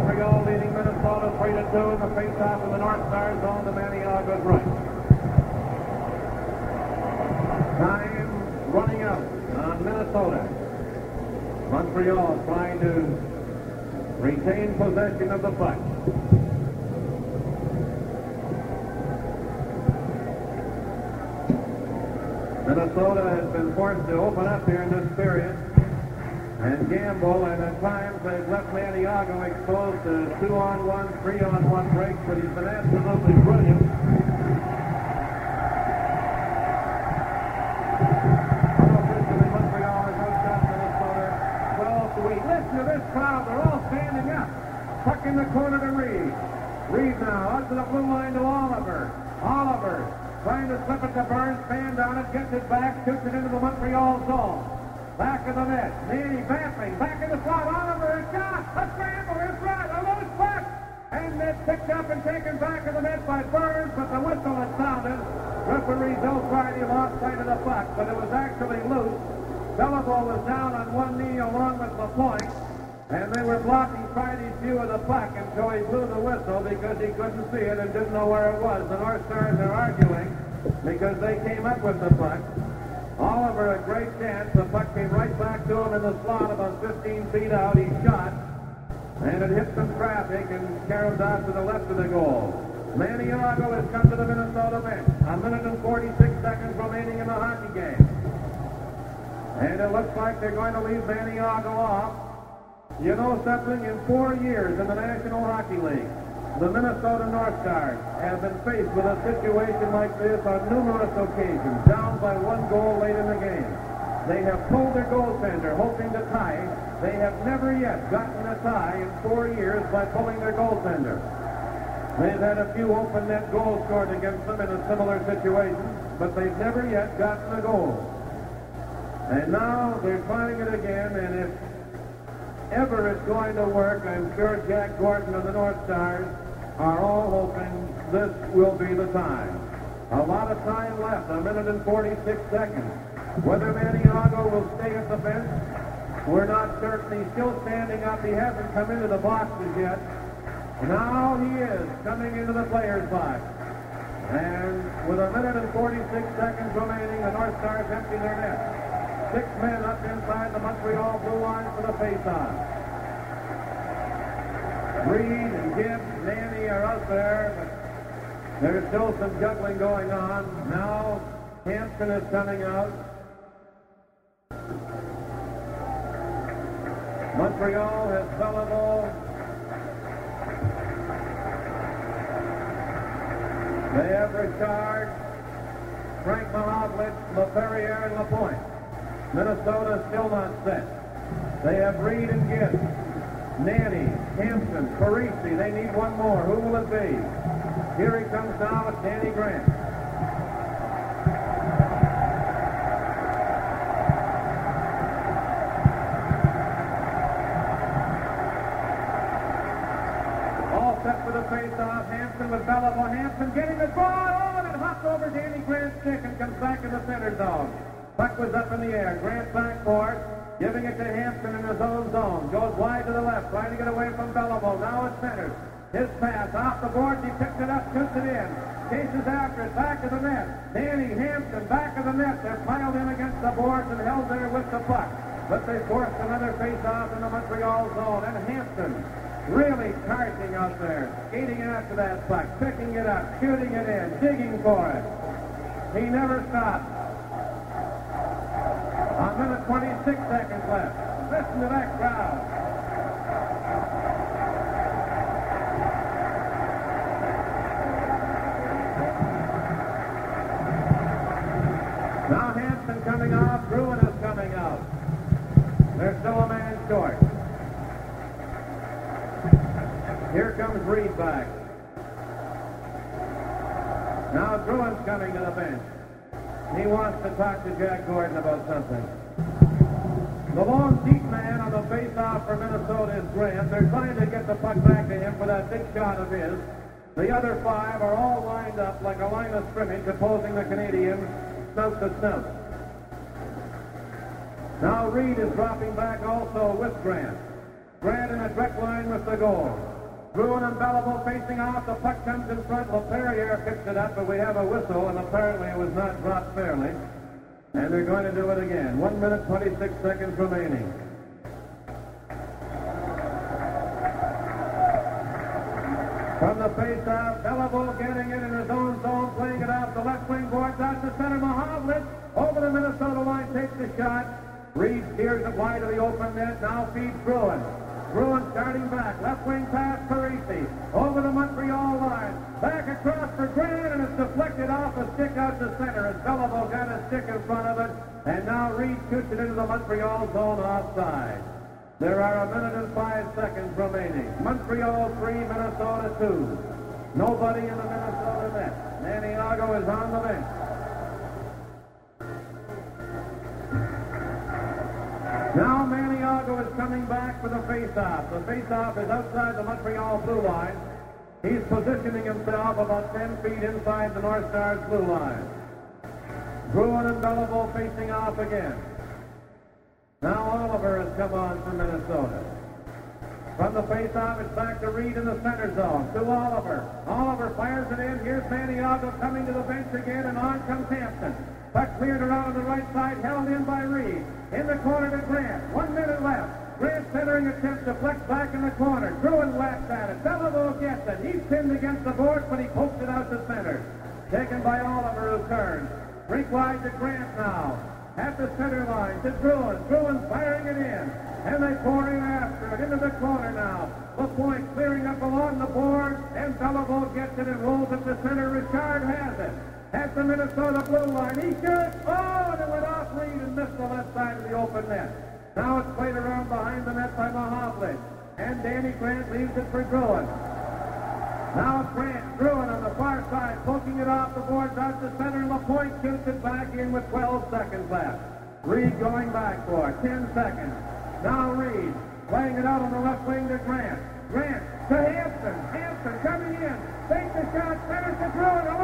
Montreal leading Minnesota 3-2 in the face-off in the North Stars zone to Maniaga's right. Time running out on Minnesota. Montreal trying to retain possession of the puck. Minnesota has been forced to open up here in this period and gamble, and at times they've left Maniago exposed to 2-on-1, 3-on-1 breaks, but he's been absolutely brilliant. Officially, Montreal has outshot Minnesota 12-8. Listen to this crowd, they're all standing up. Puck in the corner to Reed. Reed now out to the blue line to Oliver. Oliver trying to slip it to Burns, stand on it, gets it back, shoots it into the Montreal zone. Back of the net. Manny vamping. Back in the slot. Oliver, a shot. A scramble. It's right. A loose puck. And it's picked up and taken back of the net by Burns, but the whistle had sounded. Referee Bill Friday lost sight of the puck, but it was actually loose. Beliveau was down on one knee along with LaPointe, and they were blocking Friday's view of the puck until he blew the whistle because he couldn't see it and didn't know where it was. The North Stars are arguing because they came up with the puck. Oliver, a great chance. The puck came right back to him in the slot about 15 feet out. He shot, and it hit some traffic and carried out to the left of the goal. Maniago has come to the Minnesota bench. 1 minute and 46 seconds remaining in the hockey game. And it looks like they're going to leave Maniago off. You know something? In 4 years in the National Hockey League, the Minnesota North Stars have been faced with a situation like this on numerous occasions, down by 1 goal late in the game. They have pulled their goaltender, hoping to tie. They have never yet gotten a tie in 4 years by pulling their goaltender. They've had a few open net goals scored against them in a similar situation, but they've never yet gotten a goal. And now they're trying it again, and if ever it's going to work, I'm sure Jack Gordon and the North Stars are all hoping this will be the time. A lot of time left, 1 minute and 46 seconds. Whether Maniago will stay at the bench, we're not certain. He's still standing up. He hasn't come into the boxes yet. Now he is coming into the players' box. And with 1 minute and 46 seconds remaining, the North Stars empty their net. 6 men up inside the Montreal blue line for the face-off. Reed and Gibbs, Nanny are out there, but there's still some juggling going on. Now Hampton is coming out. Montreal has Beliveau. They have Richard, Frank Mahovlich, LaFerriere, and LaPointe. Minnesota still not set. They have Reed and Gibbs, Nanny, Hampton, Parisi. They need one more. Who will it be? Here he comes now with Danny Grant. All set for the face-off. Hampton with Beliveau. Hampton getting the ball. Oh, and it hops over Danny Grant's stick and comes back in the center zone. Puck was up in the air. Grant back for it, giving it to Hampton in his own zone. Goes wide to the left, trying to get away from Beliveau. Now it's centered. His pass off the board. He picks it up, shoots it in. Chases after it, back of the net. Danny Hampton, back of the net. They're piled in against the boards and held there with the puck. But they forced another face-off in the Montreal zone. And Hampton really charging out there, skating after that puck, picking it up, shooting it in, digging for it. He never stops. 1 minute 26 seconds left. Listen to that crowd. Now Hampton coming off, Bruin is coming out. There's still a man short. Here comes Reed back. Now Bruin's coming to the bench. He wants to talk to Jack Gordon about something. The long, deep man on the face-off for Minnesota is Grant. They're trying to get the puck back to him for that big shot of his. The other 5 are all lined up like a line of scrimmage opposing the Canadians, snout to snout. Now Reed is dropping back also with Grant. Grant in a direct line with the goal. Gruen and Beliveau facing off. The puck comes in front. LaPerriere picks it up, but we have a whistle, and apparently it was not dropped fairly. And they're going to do it again. 1 minute, 26 seconds remaining. From the face-off, Beliveau getting it in his own zone, playing it off the left wing boards out to center. Mahovlich over the Minnesota line, takes the shot. Reed steers it wide of the open net, now feeds Gruen. Gruen starting back, left wing pass, Parisi, over the Montreal line, back across for Grant, and it's deflected off a stick out to center as Beliveau got a stick in front of it, and now Reed shoots it into the Montreal zone offside. There are 1 minute and 5 seconds remaining. Montreal 3, Minnesota 2. Nobody in the Minnesota net. Maniago is on the bench. Now Maniago is coming back for the face-off. The face-off is outside the Montreal blue line. He's positioning himself about 10 feet inside the North Stars blue line. Gruen and Beliveau facing off again. Now Oliver has come on for Minnesota. From the face-off, it's back to Reed in the center zone. To Oliver. Oliver fires it in. Here's Maniago coming to the bench again, and on comes Hampton. Puck cleared around on the right side, held in by Reed. In the corner to Grant. 1 minute left. Grant centering attempt to flex back in the corner. Gruen whacks at it. Beliveau gets it. He's pinned against the board, but he pokes it out to center. Taken by Oliver, who turns. Rink wide to Grant now. At the center line to Gruen. Gruen firing it in. And they pour in after it. Into the corner now. LaPointe clearing up along the board. And Beliveau gets it and rolls it to center. Richard has it. At the Minnesota blue line. He shoots. Oh, and it went off Reed and missed the left side of the open net. Now it's played around behind the net by Mahovlich. And Danny Grant leaves it for Gruen. Now Grant, Gruen on the far side, poking it off the boards out to center. LaPointe shoots it back in with 12 seconds left. Reed going back for 10 seconds. Now Reed playing it out on the left wing to Grant. Grant to Hampton. Hampton coming in. Takes the shot, centers to Gruen.